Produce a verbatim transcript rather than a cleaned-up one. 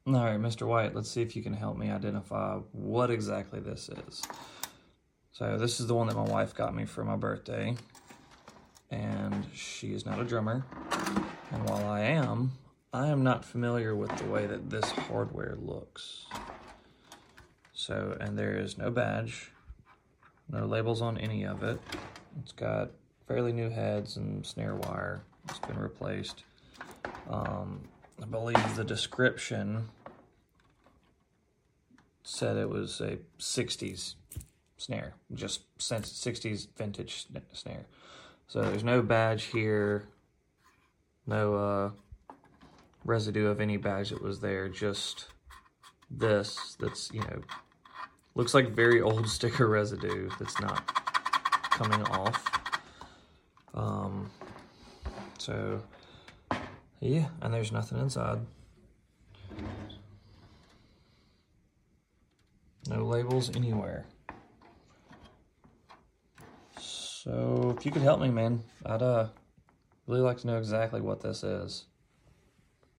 All right, Mister White, let's see if you can help me identify what exactly this is. So this is the one that my wife got me for my birthday, and she is not a drummer. And while I am, I am not familiar with the way that this hardware looks. So, and there is no badge, no labels on any of it. It's got fairly new heads and snare wire. It's been replaced. Um, I believe the description said it was a sixties snare, just since sixties vintage snare. So there's no badge here, no uh, residue of any badge that was there, just this that's, you know, looks like very old sticker residue that's not coming off. Um, so, yeah, and there's nothing inside. No labels anywhere. So if you could help me, man, I'd uh, really like to know exactly what this is.